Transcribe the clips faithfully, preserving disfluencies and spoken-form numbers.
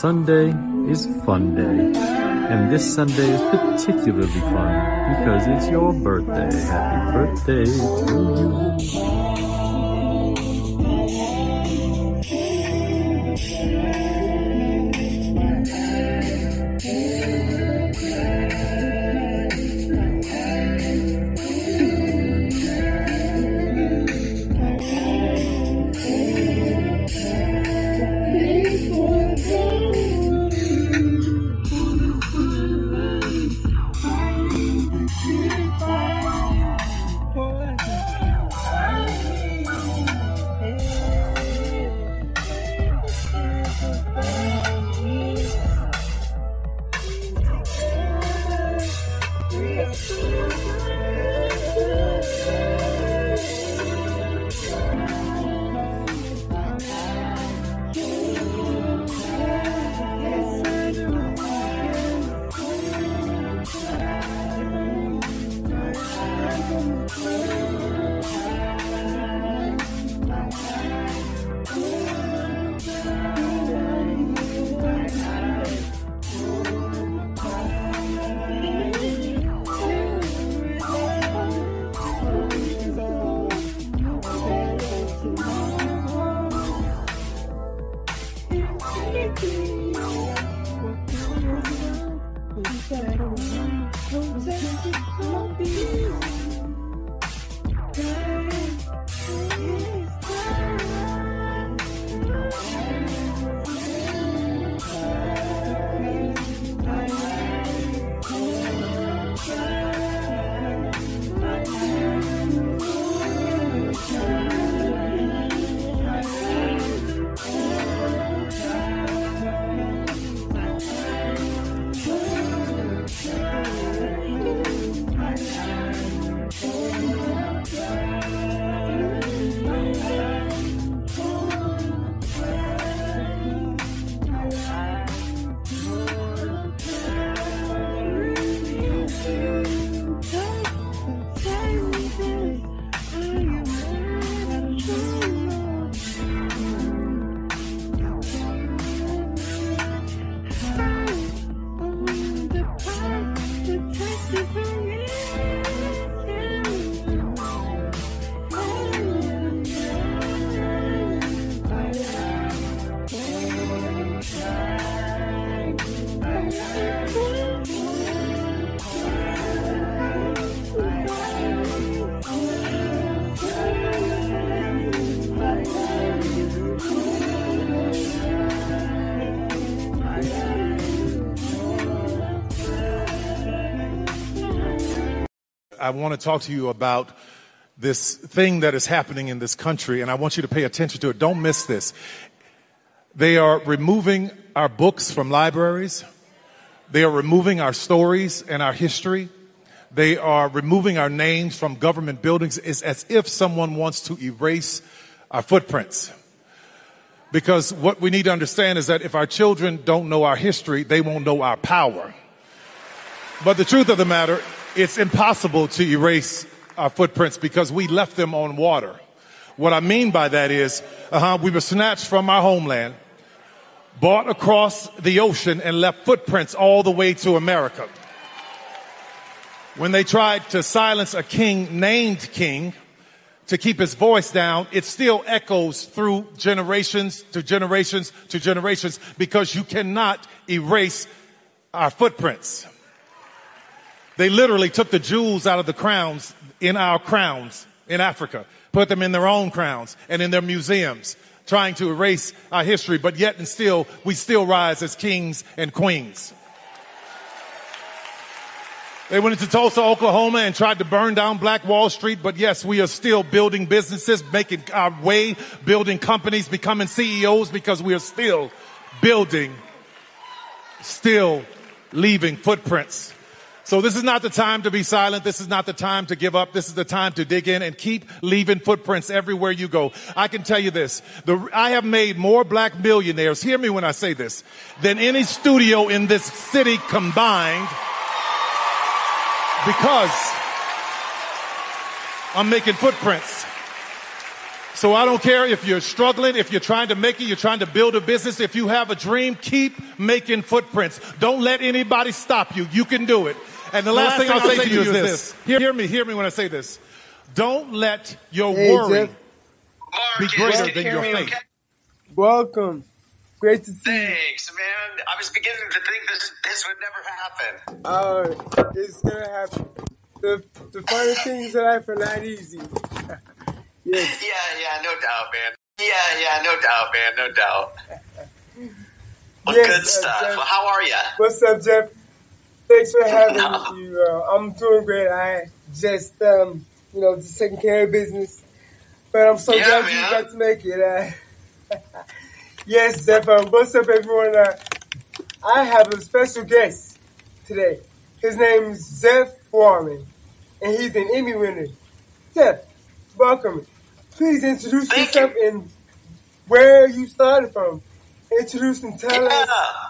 Sunday is fun day. And this Sunday is particularly fun because it's your birthday. Happy birthday to you. I want to talk to you about this thing that is happening in this country, and I want you to pay attention to it. Don't miss this. They are removing our books from libraries. They are removing our stories and our history. They are removing our names from government buildings. It's as if someone wants to erase our footprints. Because what we need to understand is that if our children don't know our history, they won't know our power. But the truth of the matter, it's impossible to erase our footprints because we left them on water. What I mean by that is, uh-huh, we were snatched from our homeland, brought across the ocean, and left footprints all the way to America. When they tried to silence a king named King to keep his voice down, it still echoes through generations to generations to generations because you cannot erase our footprints. They literally took the jewels out of the crowns in our crowns in Africa, put them in their own crowns and in their museums, trying to erase our history, but yet and still, we still rise as kings and queens. They went into Tulsa, Oklahoma and tried to burn down Black Wall Street, but yes, we are still building businesses, making our way, building companies, becoming C E Os because we are still building, still leaving footprints. So this is not the time to be silent. This is not the time to give up. This is the time to dig in and keep leaving footprints everywhere you go. I can tell you this. The, I have made more black millionaires, hear me when I say this, than any studio in this city combined because I'm making footprints. So I don't care if you're struggling, if you're trying to make it, you're trying to build a business. If you have a dream, keep making footprints. Don't let anybody stop you. You can do it. And the, the last, last thing, thing I'll, I'll say, say to you is this. this. Hear, hear me, hear me when I say this. Don't let your hey, worry Jeff. be greater than your faith. Okay? Welcome. Great to see Thanks, you. Thanks, man. I was beginning to think this this would never happen. Oh, uh, it's gonna happen. The the funny things in life are not easy. Yes. Yeah, yeah, no doubt, man. Yeah, yeah, no doubt, man, no doubt. Well, yes, good stuff. Uh, well, how are you? What's up, Jeff? Thanks for having no. you. Uh, I'm doing great. I just, um, you know, just taking care of business. But I'm so yeah, glad man. you got to make it. Uh, yes, Jeff. Uh, what's up, everyone? Uh, I have a special guest today. His name is Jeff Warren, and he's an Emmy winner. Jeff, welcome. Please introduce Thank yourself you. and where you started from. Introduce and tell yeah. us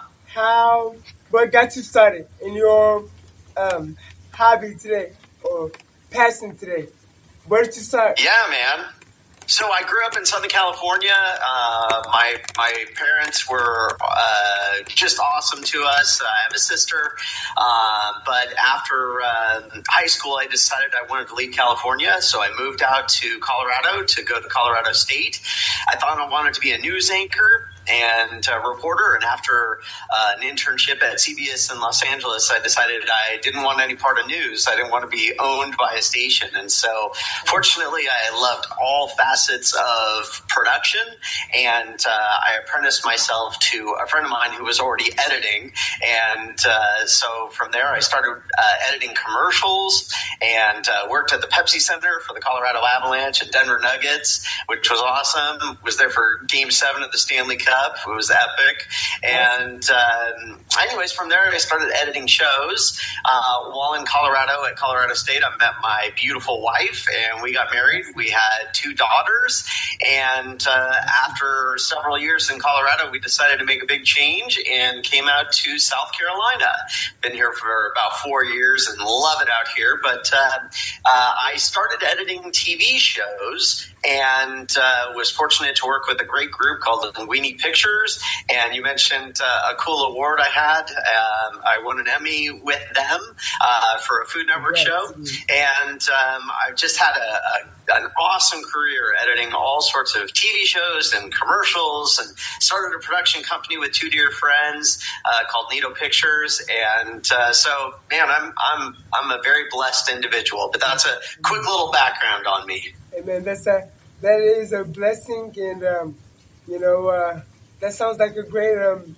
how, what got you started in your um, hobby today or passion today. Where did you start? Yeah, man. So I grew up in Southern California. Uh, my my parents were uh, just awesome to us. I have a sister, uh, but after uh, high school, I decided I wanted to leave California, so I moved out to Colorado to go to Colorado State. I thought I wanted to be a news anchor and a reporter, and after uh, an internship at C B S in Los Angeles, I decided I didn't want any part of news. I didn't want to be owned by a station, and so fortunately I loved all facets of production, and uh, I apprenticed myself to a friend of mine who was already editing, and uh, so from there I started uh, editing commercials and uh, worked at the Pepsi Center for the Colorado Avalanche and Denver Nuggets, which was awesome. Was there for Game seven of the Stanley Cup. It was epic. And um, anyways, from there, I started editing shows. Uh, while in Colorado, at Colorado State, I met my beautiful wife, and we got married. We had two daughters. And uh, after several years in Colorado, we decided to make a big change and came out to South Carolina. Been here for about four years and love it out here. But uh, uh, I started editing T V shows and uh, was fortunate to work with a great group called the Linguini Pictures. And you mentioned uh, a cool award I had. Um, I won an Emmy with them uh, for a Food Network yes. show. And um, I've just had a, a, an awesome career editing all sorts of T V shows and commercials, and started a production company with two dear friends uh, called Nito Pictures. And uh, so, man, I'm, I'm, I'm a very blessed individual. But that's a quick little background on me. Hey, man, that's a, that is a blessing, and, um, you know, uh, that sounds like a great um,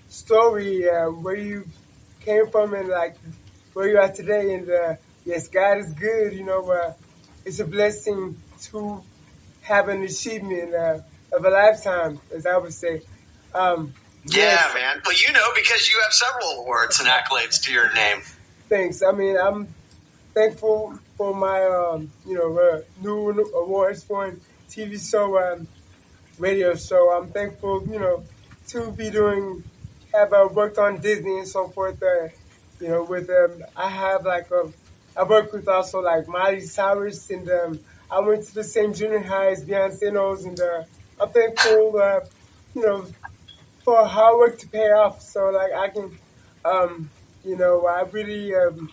story, uh, where you came from and, like, where you are today. And, uh, yes, God is good, you know. Uh, it's a blessing to have an achievement uh, of a lifetime, as I would say. Um, yeah, yes. man. Well, you know, because you have several awards and accolades to your name. Thanks. I mean, I'm thankful for my, um, you know, uh, new awards for T V show, um, radio show. I'm thankful, you know, to be doing, have uh, worked on Disney and so forth. Uh, you know, with um, I have like, um, I work with also like Miley Cyrus, and um, I went to the same junior high as Beyonce knows, and uh, I'm thankful, uh, you know, for hard work to pay off. So like I can, um, you know, I really um,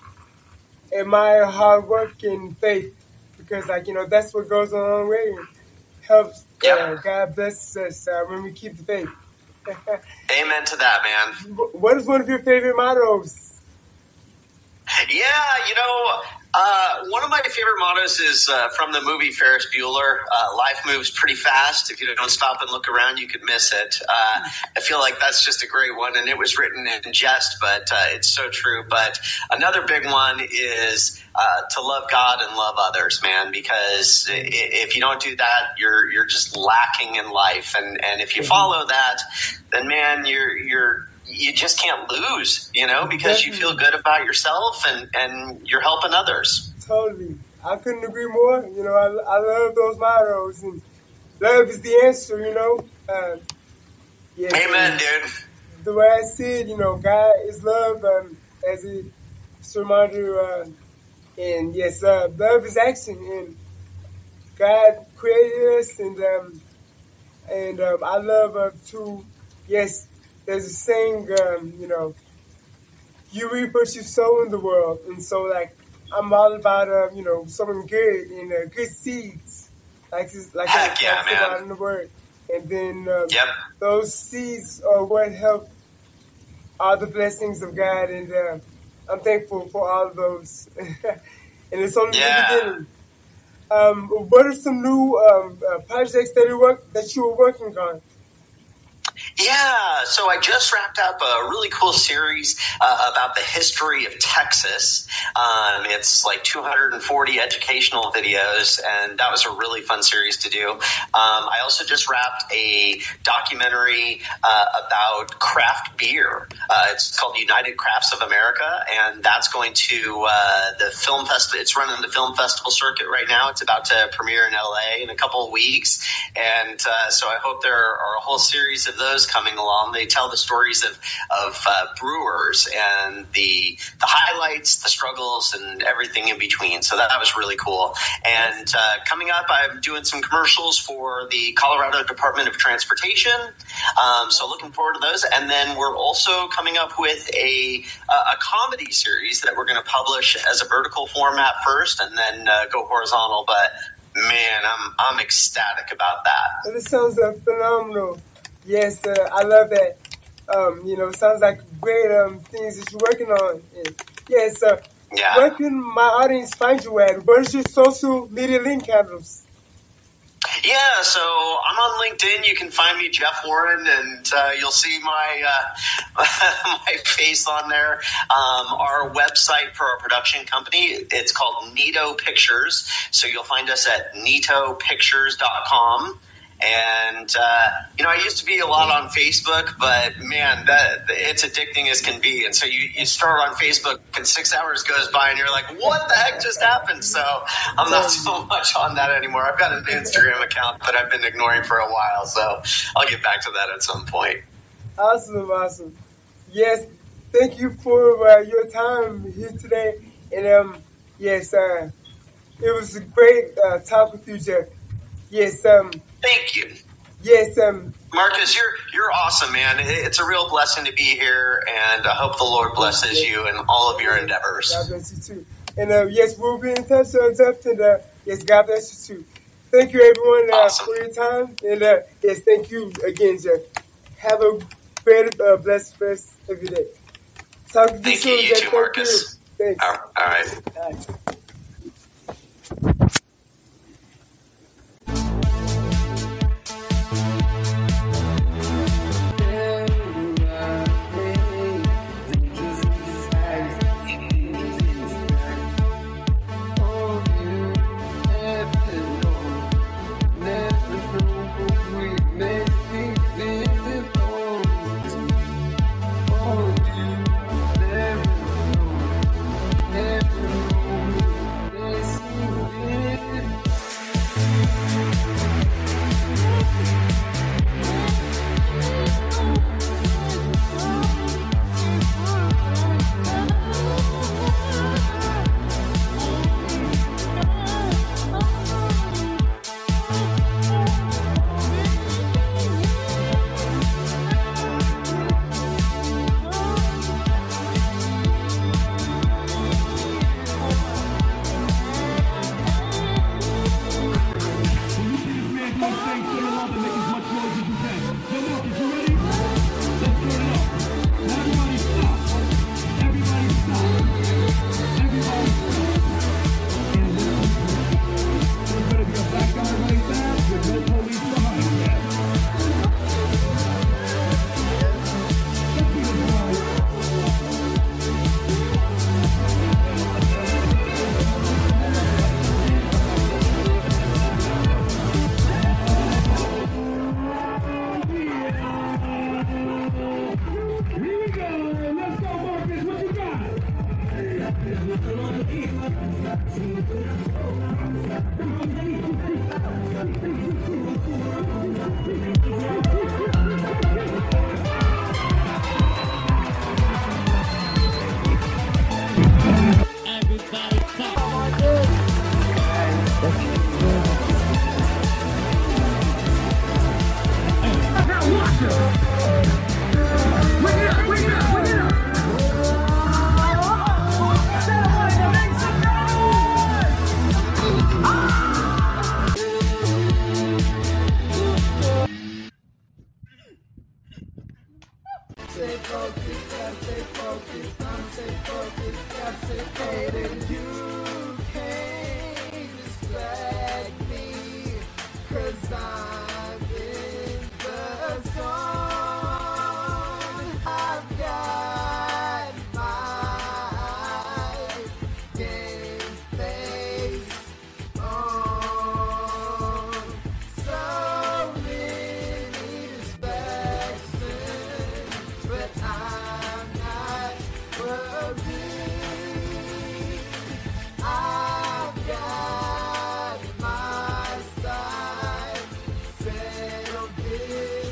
admire hard work and faith, because like, you know, that's what goes a long way and helps. Yep. Uh, God blesses us uh, when we keep the faith. Amen to that, man. What is one of your favorite mottos? Yeah, you know, uh, one of my favorite mottos is uh, from the movie Ferris Bueller. Uh, Life moves pretty fast. If you don't stop and look around, you could miss it. Uh, I feel like that's just a great one, and it was written in jest, but uh, it's so true. But another big one is uh, to love God and love others, man, because if you don't do that, you're you're just lacking in life. And, and if you follow that, then, man, you're you're you just can't lose, you know, because you feel good about yourself and, and you're helping others. Totally. I couldn't agree more. You know, I, I love those mottos, and love is the answer, you know. Uh, yes, Amen, dude. The way I see it, you know, God is love, um, as a reminder, uh, and yes, uh, love is action. And God created us, and um, and um, I love uh, to, yes, there's a saying, um, you know, you reap what you sow in the world. And so, like, I'm all about, uh, you know, sowing good and uh, good seeds, like like I Heck yeah, talks man. about in the Word. And then um, Yep. those seeds are what help all the blessings of God. And uh, I'm thankful for all of those. And it's only Yeah. the beginning. Um, what are some new um, uh, projects that you work that you were working on? Yeah, so I just wrapped up a really cool series uh, about the history of Texas. Um, it's like two hundred forty educational videos, and that was a really fun series to do. Um, I also just wrapped a documentary uh, about craft beer. Uh, it's called United Crafts of America, and that's going to uh, the film festival. It's running the film festival circuit right now. It's about to premiere in L A in a couple of weeks, and uh, so I hope there are a whole series of those coming along. They tell the stories of of uh, brewers and the the highlights, the struggles, and everything in between. So that, that was really cool. And uh, coming up, I'm doing some commercials for the Colorado Department of Transportation. Um, so looking forward to those. And then we're also coming up with a a comedy series that we're going to publish as a vertical format first, and then uh, go horizontal. But man, I'm I'm ecstatic about that. This sounds uh, phenomenal. Yes, uh, I love that. Um, you know, sounds like great um, things that you're working on. And yes, uh, Yeah. where can my audience find you at? What is your social media link handles? Yeah, so I'm on LinkedIn. You can find me, Jeff Warren, and uh, you'll see my uh, my face on there. Um, our website for our production company, it's called Nito Pictures. So you'll find us at nito pictures dot com. And, uh, you know, I used to be a lot on Facebook, but man, that it's addicting as can be. And so you, you start on Facebook and six hours goes by and you're like, what the heck just happened? So I'm not so much on that anymore. I've got an Instagram account that I've been ignoring for a while. So I'll get back to that at some point. Awesome, awesome. Yes, thank you for uh, your time here today. And, um, yes, uh, it was a great uh, talk with you, Jeff. Yes, um, Thank you. Yes, um, Marcus, you're you're awesome, man. It's a real blessing to be here, and I hope the Lord blesses you and all of your endeavors. God bless you too. And uh, yes, we'll be in touch, uh, Jeff. And uh, yes, God bless you too. Thank you, everyone, uh, Awesome. for your time. And uh, yes, thank you again, Jeff. Have a great, uh, blessed rest of your day. Talk to you Thank you, soon, you Jeff. too, Marcus. Thanks. All all right. All right. Everybody, stay focused, gotta stay focused, I'ma stay focused, gotta stay focused. You can't distract me, cause I'm in the zone. I've got my game face on. So many distractions, but I'm not worried. I've got my sight set on victory.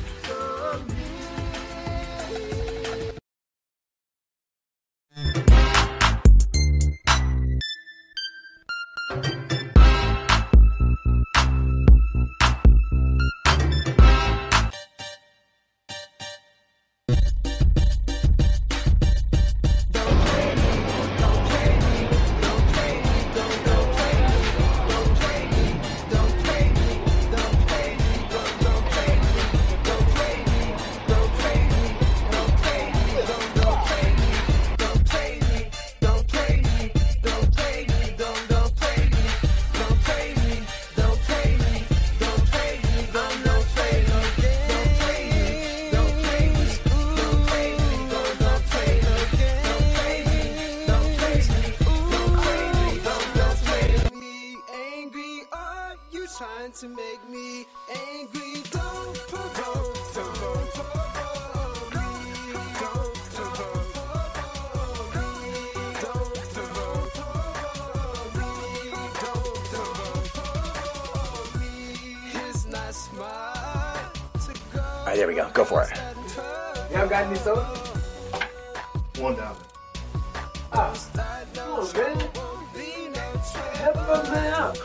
Trying to make me angry, don't provoke, don't provoke me, don't provoke me, don't provoke me, don't provoke me. It's not smart to go. All right, there we go. Go for it. Y'all got any soda? One down. Ah, come on, man. Help us out.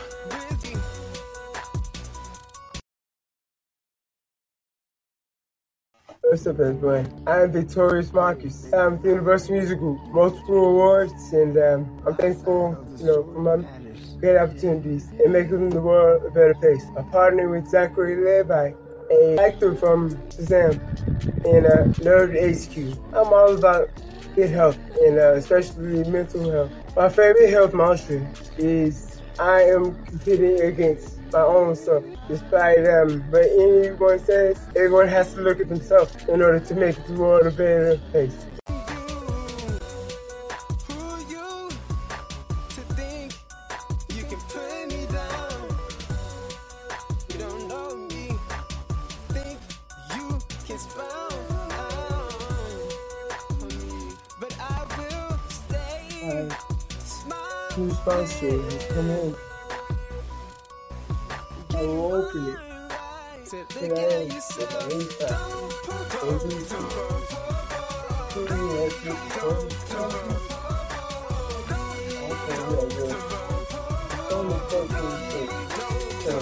What's up, everybody? I'm Victorious Marcus. I'm with the Universal Music Group, multiple awards, and um, I'm thankful, you know, for my great opportunities in making the world a better place. I'm partnering with Zachary Levi, an actor from Shazam, and uh, Nerd H Q. I'm all about good health, and uh, especially mental health. My favorite health mantra is I am competing against my own self. Despite um, what anyone says, everyone has to look at themselves in order to make the world a better place. Two sponsors has come in. I will open it. Today, with an inside. Over to two years, you can okay, yeah, yeah. Only thirteen so,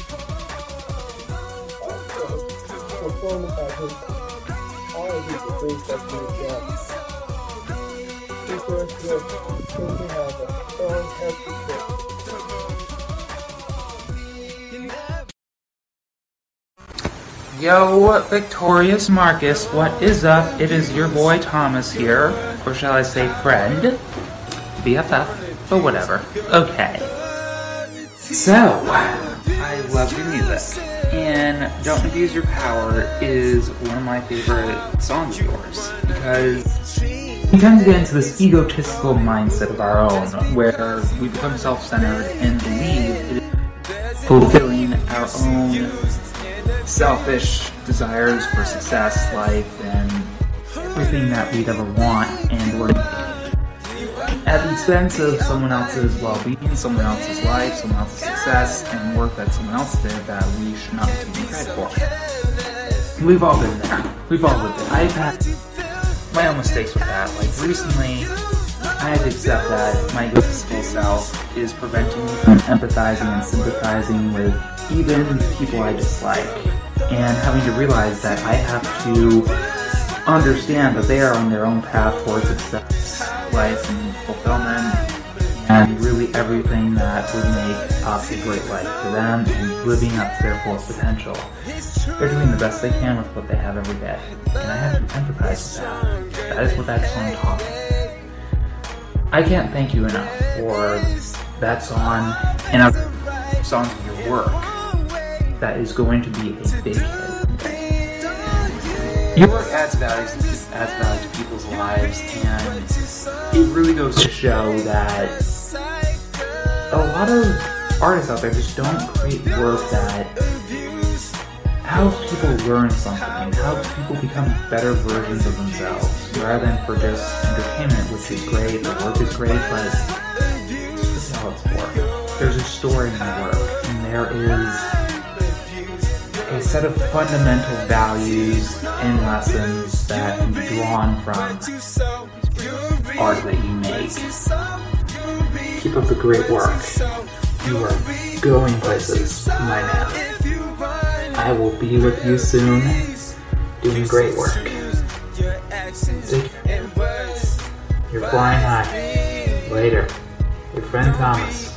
performance by his, all of these are great stuff to the job. Because good, because we have a strong, healthy fit. Yo, Victorious Marcus, what is up? It is your boy Thomas here, or shall I say friend? B F F, but whatever. Okay. So, I love your music, and Don't Abuse Your Power is one of my favorite songs of yours, because we tend to get into this egotistical mindset of our own, where we become self-centered and believe it is fulfilling our own selfish desires for success, life, and everything that we'd ever want, and we're at the expense of someone else's well-being, someone else's life, someone else's success, and work that someone else did that we should not be taking credit for. We've all been there. We've all lived it. I've had my own mistakes with that. Like, recently, I had to accept that my egotistical self is preventing me from empathizing and sympathizing with even people I dislike, and having to realize that I have to understand that they are on their own path towards success, life, and fulfillment, and really everything that would make up a great life for them and living up to their fullest potential. They're doing the best they can with what they have every day, and I have to empathize with that. That is what that song taught me. I can't thank you enough for that song and other songs of your work. That is going to be a big hit. Your work adds value, adds value to people's lives, and it really goes to show that a lot of artists out there just don't create work that helps people learn something, helps people become better versions of themselves, rather than for just entertainment, which is great, the work is great, but this is how it's for. There's a story in the work, and there is a set of fundamental values and lessons that can be drawn from art that you make. Keep up the great work. You are going places, my man. I will be with you soon, doing great work. Take care. You're flying high. Later. Your friend Thomas.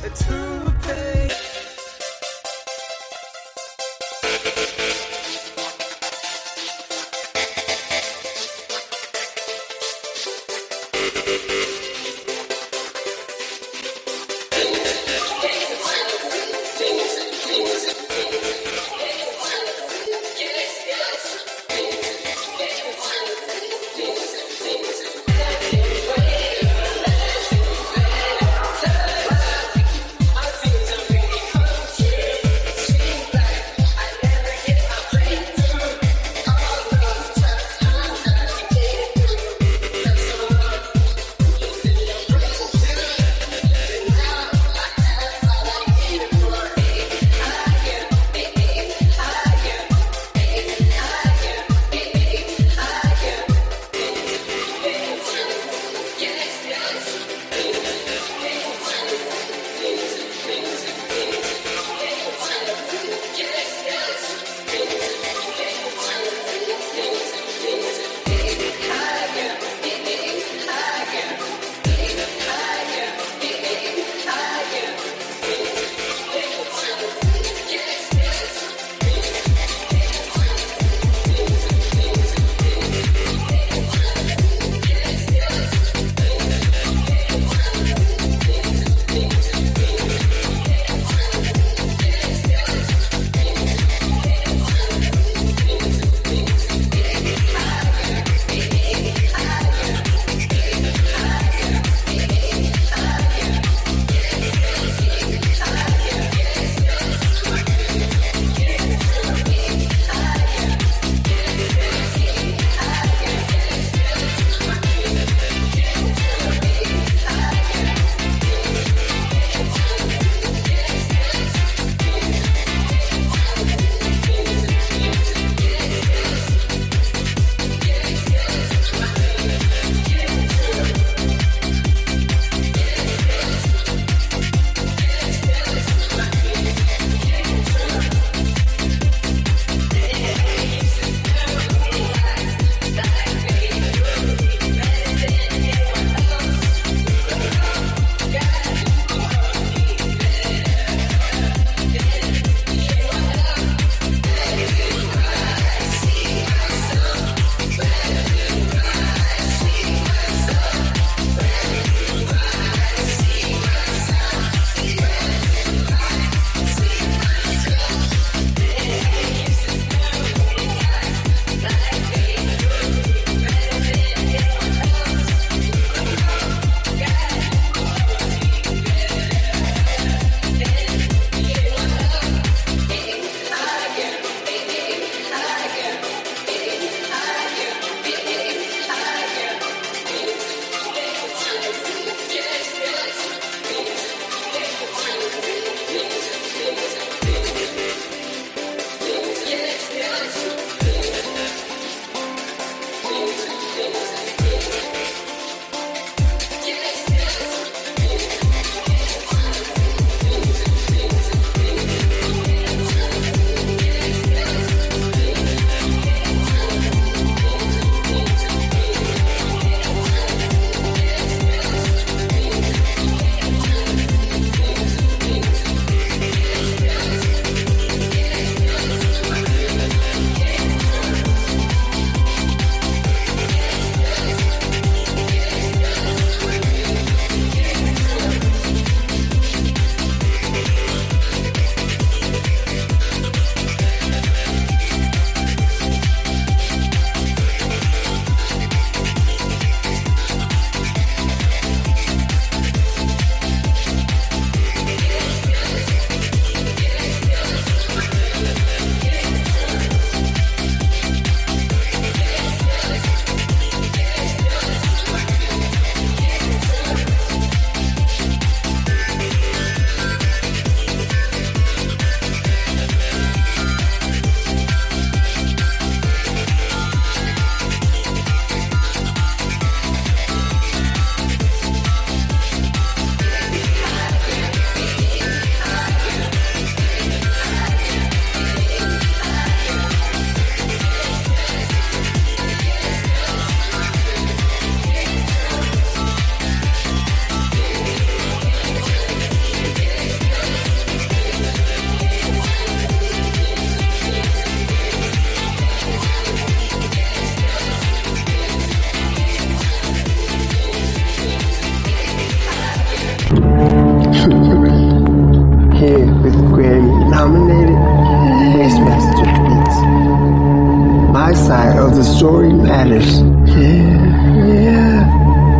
Spanish. Yeah, yeah.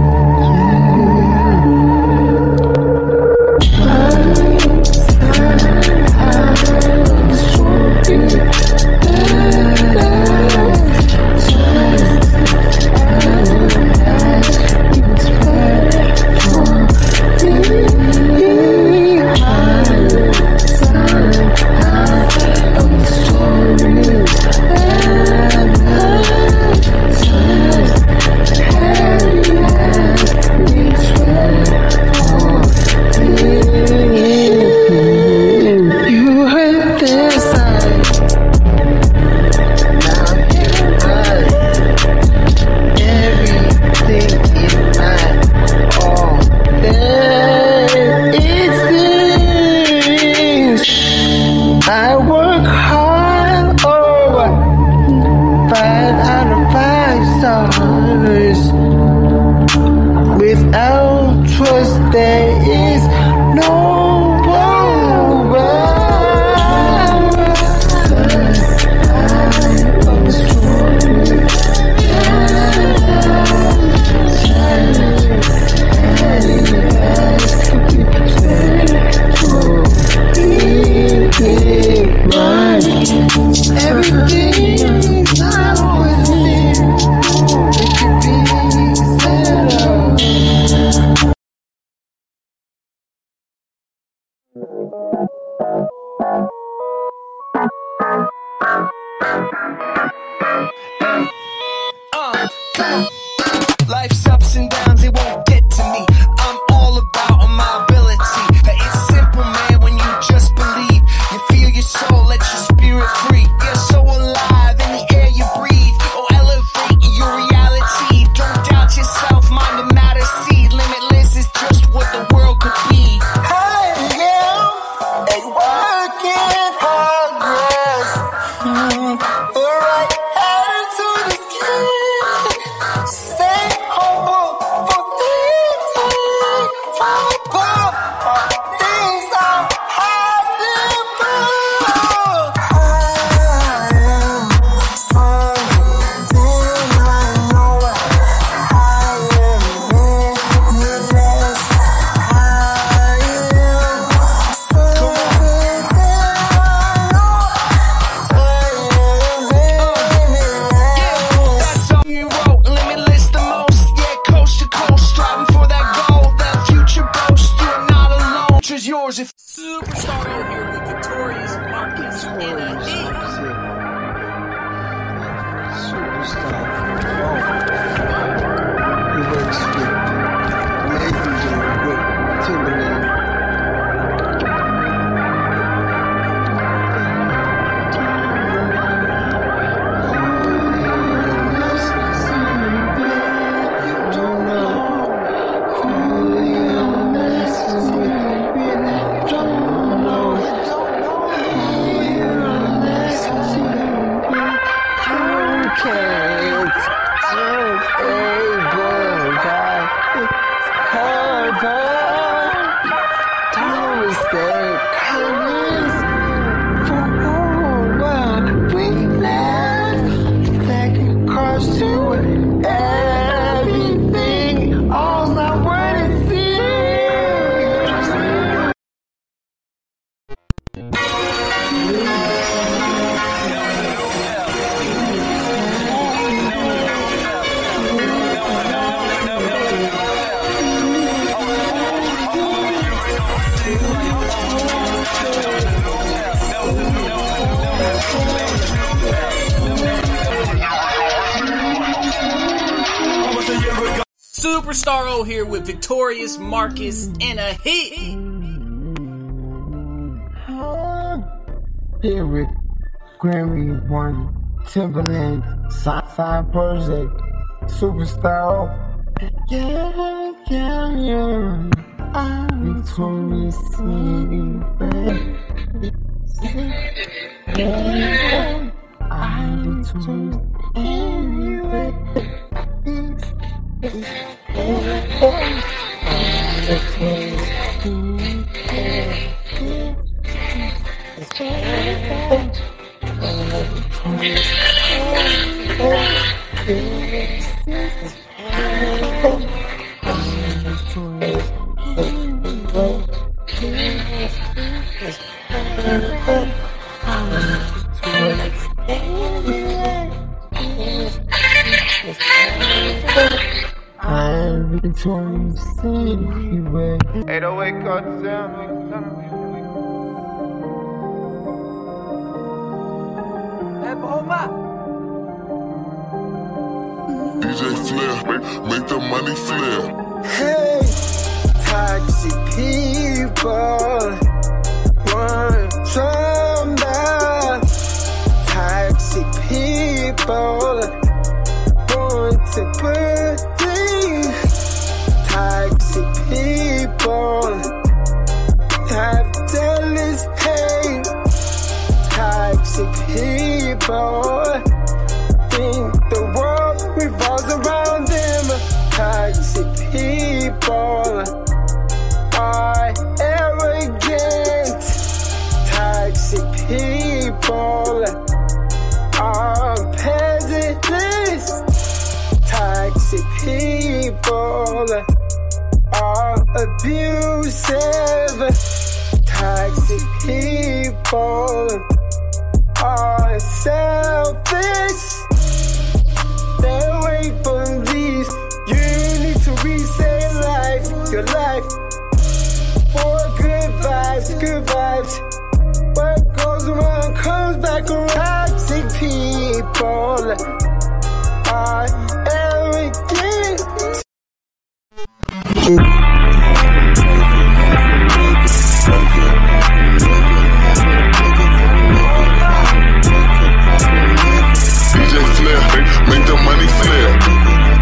I work hard, oh, five out of five stars. Without trust, there is no power. Everything's always there. It could be settled. Uh, come on. Life's ups and downs, it won't get to me. I'm all about my ability. It's simple, man, when you just believe. You feel your soul, let your spirit free. You're so alive in the air you breathe. Oh, elevate your reality. Don't doubt yourself, mind the matter. See, limitless is just what the world could be. I am a work in progress. Mm, the right attitude is key. Stay humble for things from above. Things are possible. I am something I know. I am limitless. I am something I know. That's all you wrote, limitless the most. Yeah, coast to coast, striving for that goal. That future boast, you are not alone. Future's yours if Superstar out here with Victorious Marcus in a heat. Superstar. He works with legendary with Timberland. Everything, all I want to see. Superstar O here with Victorious Marcus in a heat. Here with Grammy One, Timberland, Sci-Fi Project, Superstar. Yeah, yeah, yeah. I'm Victorious City. I'm Victorious anyway. Yeah. eight oh eight cut down. D J Flair, make, make the money flare. Hey, toxic people want drama. Toxic people want to believe. Toxic people have jealous hate. Toxic people think the world revolves around them. Toxic people are arrogant. Toxic people are peasants. Toxic people are abusive. Toxic people are selfish. Stay away from these. You need to reset life, your life. For good vibes, good vibes. What goes around comes back around. Toxic people are arrogant. D J Flair, make, make the money flare.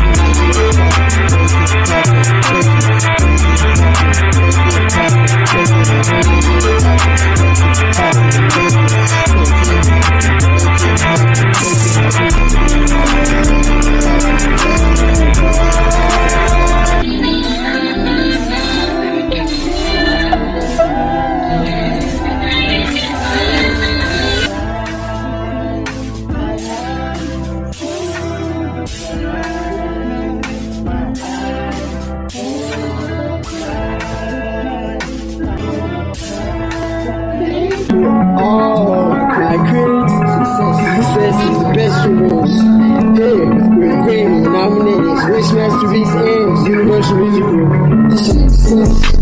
Universal Music Group. Success.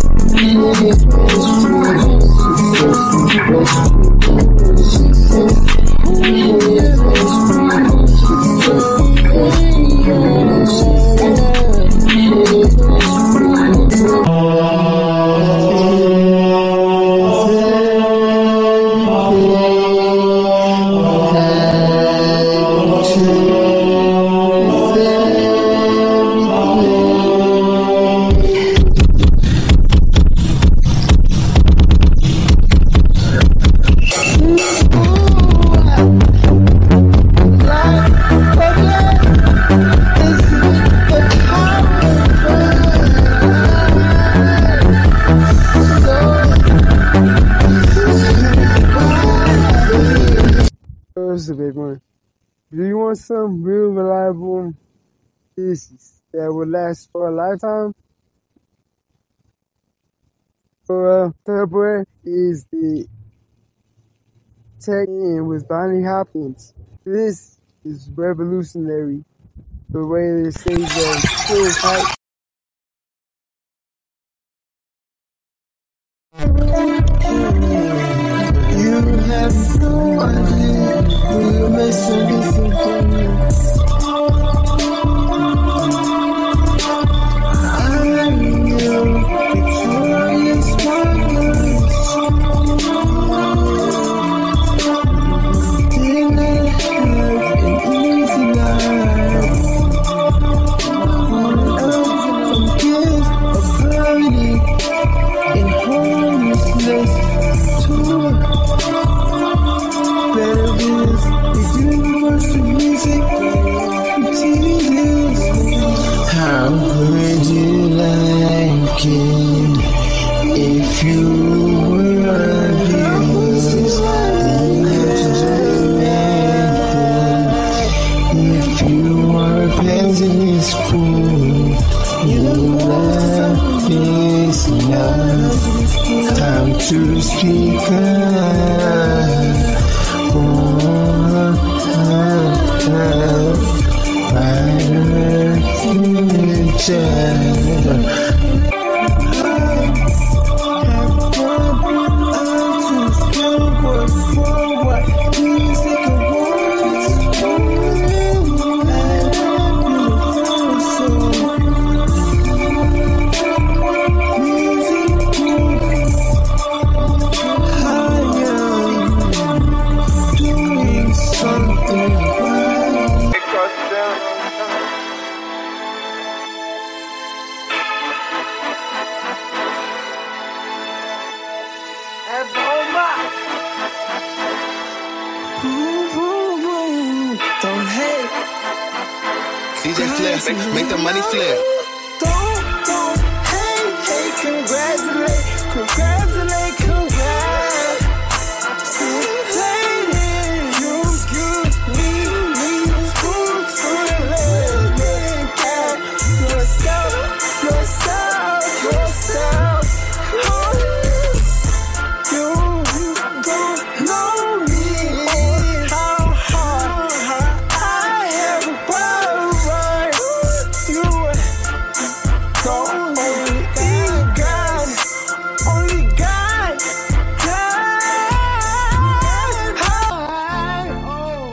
That's the big one. Do you want some real reliable pieces that will last for a lifetime? For uh, February is the Tech In with Bonnie Hopkins. This is revolutionary. The way they say the skills type. You have no idea who you're missing from me. I knew victorious progress. Did not have an easy life. peaceful. Your love is enough. Time to speak up. Oh, oh, oh. Fighter future. D J Flip, make the money flip. Don't, don't, hey, hey, congratulate, congratulate, congrats. You, you, me, me, school, school, yourself, yourself, yourself. You, you don't know me, how hard I have worked. You don't only God, only God, God. Oh,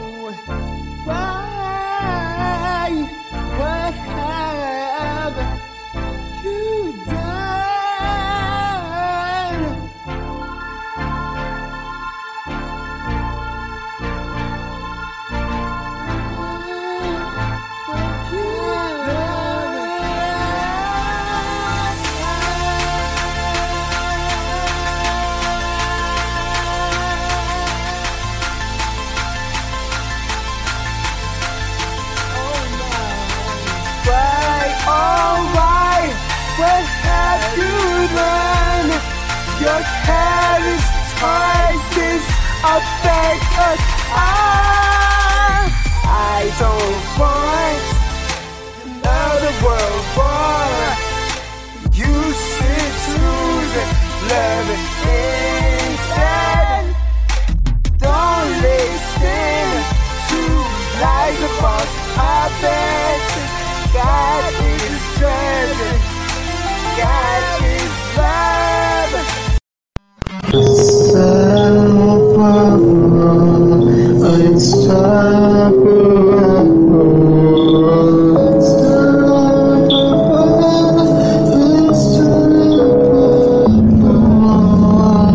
why, what have you done? Why, oh why, what have you done? Your careless choices affect us. I, I don't want another world war. You should choose love instead. Don't listen to lies of false affection. God is treasure. God is love. Unstoppable, unstoppable, unstoppable.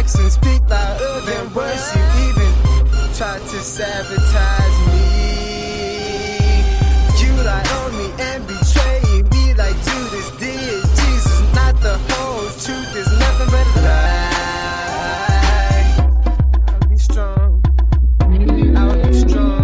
actions speak louder than words. You even tried to sabotage me. You lie on me and betray me like Judas did. Jesus, not the whole truth. There's nothing but a lie. I'll be strong. I'll be strong.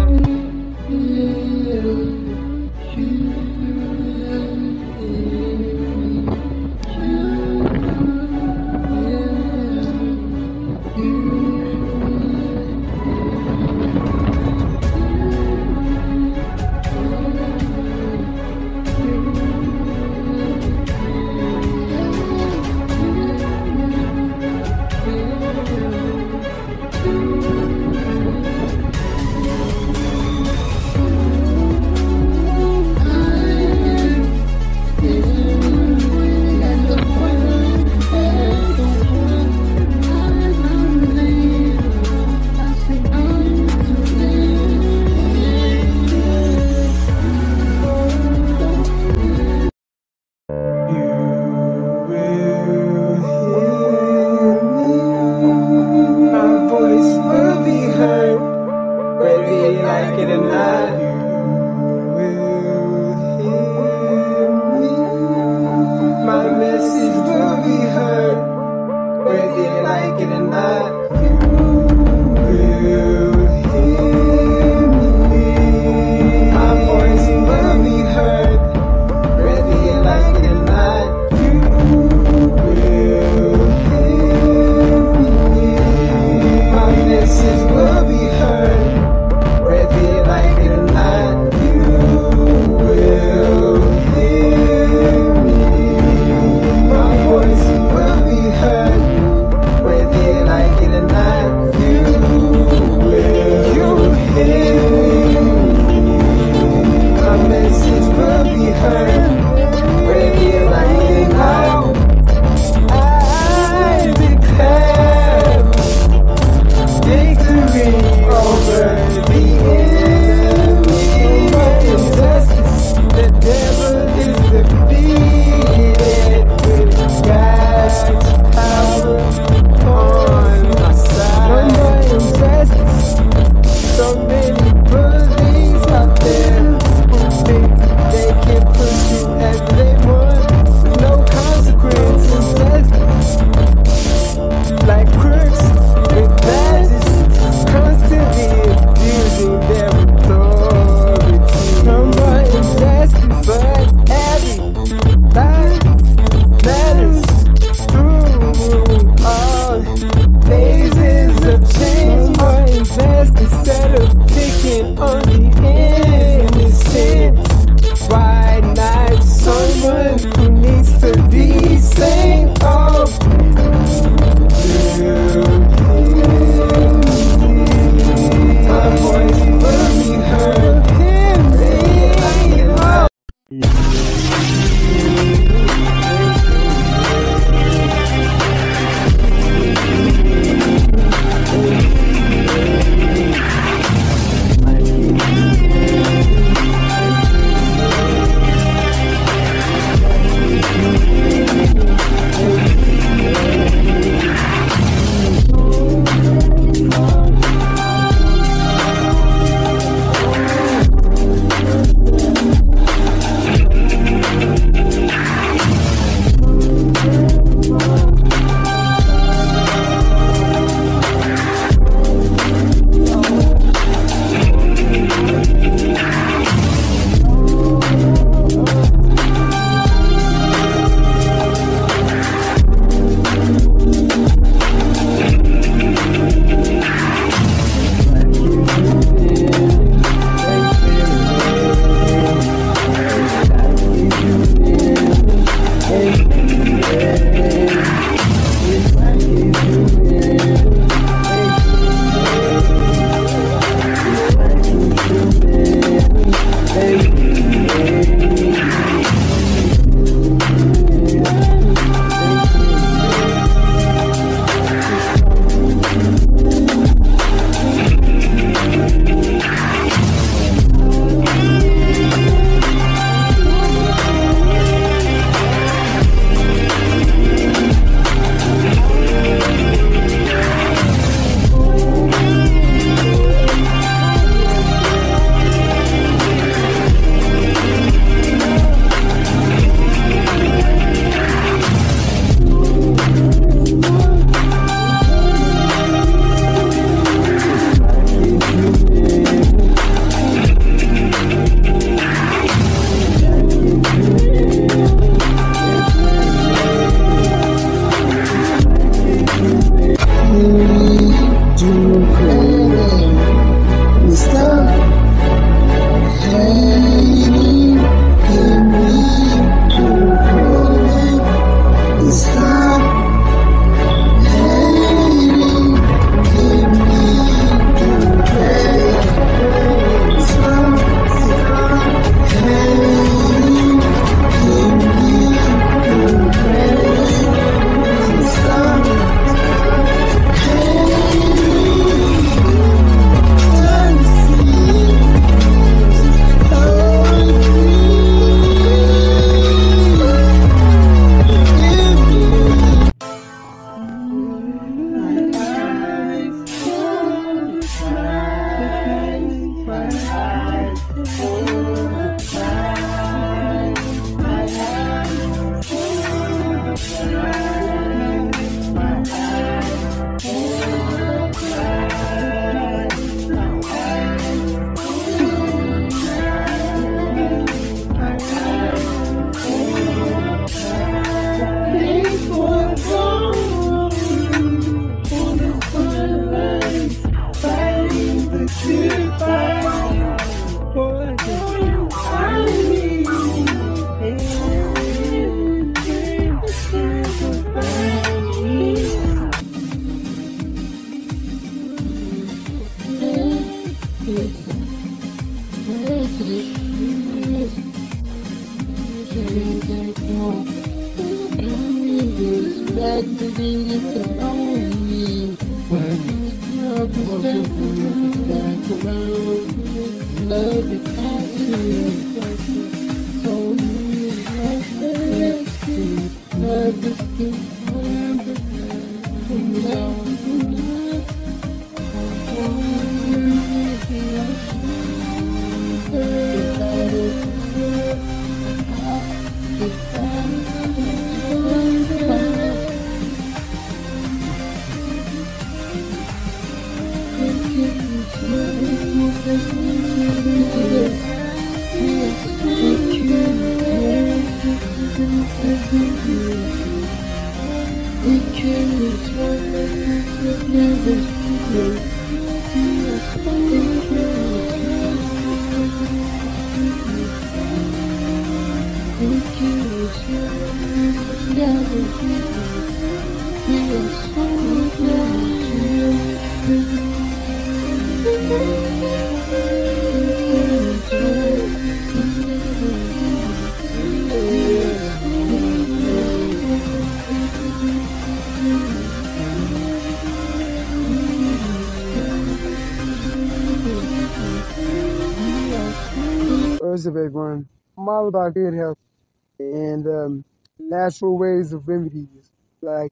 What's up, everyone? I'm all about good health and um, natural ways of remedies, like,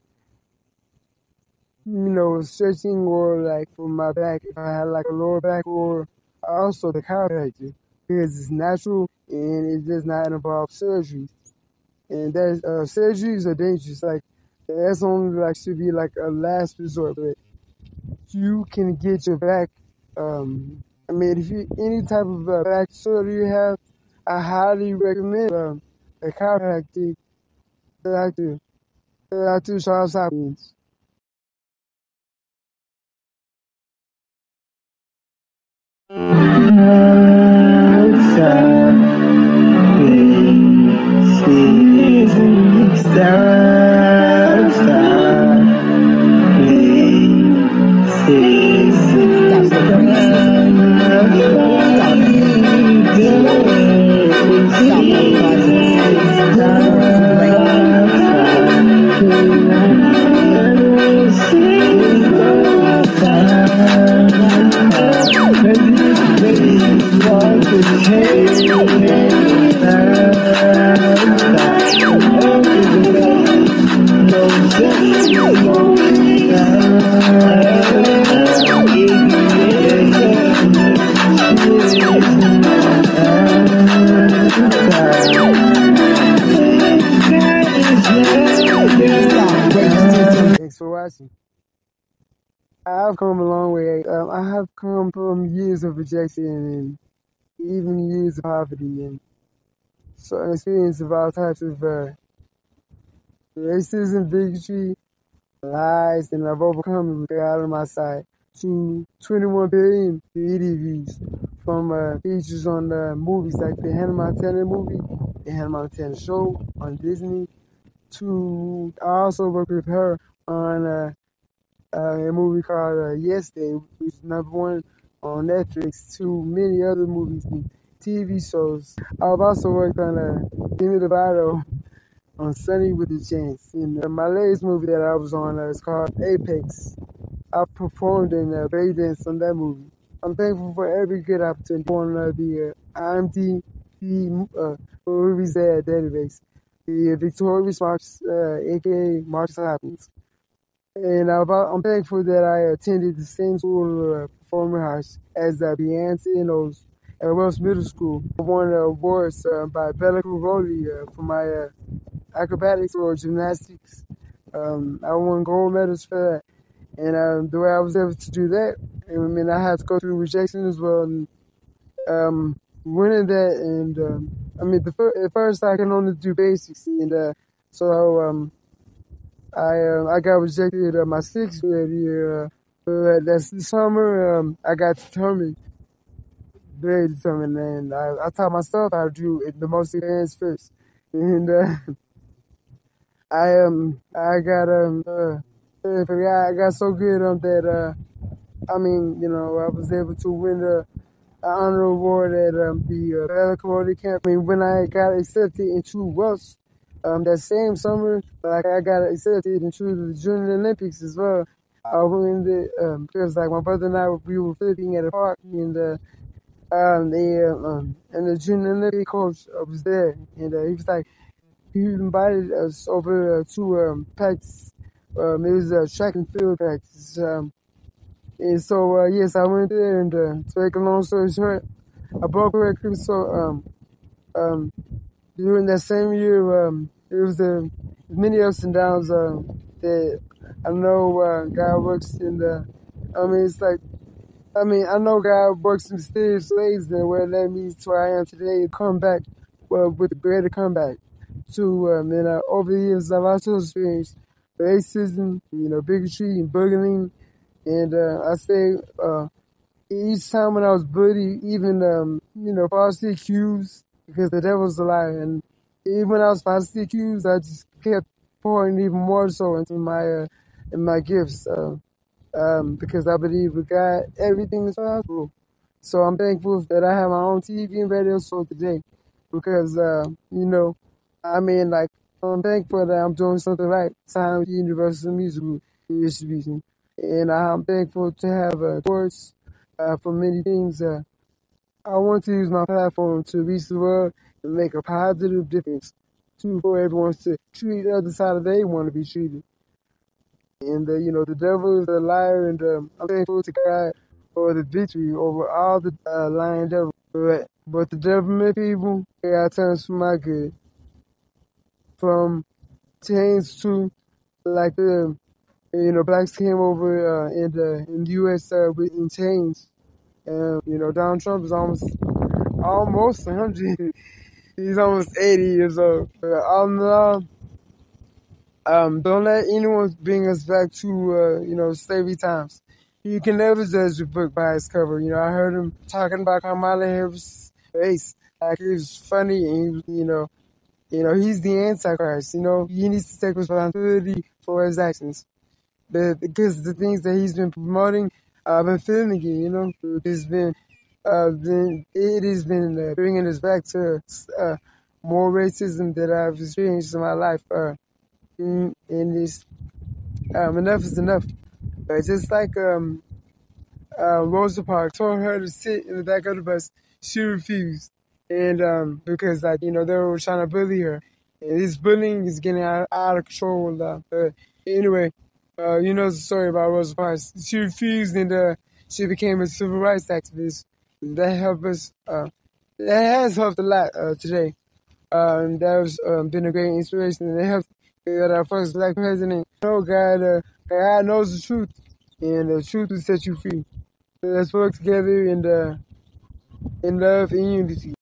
you know, stretching or like for my back, if I had like a lower back, or also the chiropractor, because it's natural and it does not involve surgery. And that uh, surgeries are dangerous. Like, that's only like should be like a last resort, but you can get your back. Um, I mean, if you any type of uh, back surgery you have, I highly recommend um, a chiropractic doctor, Doctor Charles Hopkins. Thanks for watching. I've come a long way. Um, I have come from years of rejection and even years of poverty and so experience of all types of uh, racism, bigotry, lies, and I've overcome it with God on my side. To twenty-one billion V D Vs from uh, features on uh, movies like the Hannah Montana movie, the Hannah Montana show on Disney. To I also worked with her on uh, uh, a movie called uh, Yesterday, which is number one on Netflix. To many other movies and T V shows. I've also worked on uh, Demi Lovato on Sunny with a Chance. And uh, my latest movie that I was on uh, is called Apex. I performed in uh, Bay Dance on that movie. I'm thankful for every good opportunity on uh, the uh, I M D B uh, movies uh, database. The uh, Victorious Marks, uh, aka Marcus Hopkins. And uh, I'm thankful that I attended the same school uh, performing arts as uh, Beyonce and those at Wells Middle School. I won uh, awards uh, by Bella Caroli uh, for my uh, acrobatics or gymnastics. Um, I won gold medals for that. And um, the way I was able to do that, I mean, I had to go through rejection as well. And um, winning that, and um, I mean, the fir- at first I can only do basics. And uh, so um, I uh, I got rejected uh, my sixth grade year. Uh, but that's the summer, um, I got determined, very determined. And I, I taught myself how to do it the most advanced first. And uh, I um I got um. Uh, I got so good on um, that, uh, I mean, you know, I was able to win the honor award at um, the uh, Bella Community Camp. I mean, when I got accepted into Welsh, um, that same summer, like I got accepted into the Junior Olympics as well. I went in um, because like my brother and I, we were flipping at a park, and uh, um, the um, and the Junior Olympic coach uh, was there, and uh, he was like, he invited us over uh, to um, practice. Um, it was a track and field practice. Um, and so uh, yes, I went there, and uh, to make a long story short, I broke a record. So um, um, during that same year, um, there was uh, many ups and downs. Uh, that I know uh, God works in the. I mean, it's like, I mean, I know God works in mysterious ways, and where that means to where I am today, come back well, with a greater comeback. To um, and uh, over the years, I've also experienced racism, you know, bigotry and bullying, and uh, I say uh, each time when I was bullied, even um, you know, falsely accused, because the devil's a liar, and even when I was falsely accused, I just kept pouring even more so into my uh, in my gifts, uh, um, because I believe with God everything is possible. So I'm thankful that I have my own T V and radio show today, because uh, you know, I mean, like, I'm thankful that I'm doing something right. Signed with Universal Music Group distribution, and I'm thankful to have uh, sports uh, for many things. Uh, I want to use my platform to reach the world and make a positive difference to for everyone to treat the other side of they want to be treated. And uh, you know, the devil is a liar, and um, I'm thankful to God for the victory over all the uh, lying devil. But, but the devil meant evil, God turns for my good. From chains to like the you know blacks came over uh, in the in the U S uh, with in chains, and you know Donald Trump is almost almost one hundred. He's almost eighty years old. But all in all, um, don't let anyone bring us back to uh, you know slavery times. You can never judge a book by its cover. You know, I heard him talking about Kamala Harris' face, like it was funny, and he was, you know. You know, he's the Antichrist, you know. He needs to take responsibility for his actions. The, because the things that he's been promoting, I've been feeling it, you know. It's been, uh, been, it has been uh, bringing us back to uh, more racism that I've experienced in my life. Uh, and it's, um, enough is enough. But just like um, uh, Rosa Parks told her to sit in the back of the bus, she refused. And um, because, like, you know, they were trying to bully her. And this bullying is getting out, out of control. Uh, but anyway, uh, you know the story about Rosa Parks. She refused, and uh, she became a civil rights activist. And that helped us. Uh, that has helped a lot uh, today. Uh, and that has um, been a great inspiration. And it helped get our first black president. You know, God, uh, God knows the truth. And the truth will set you free. So let's work together and uh, in love and unity.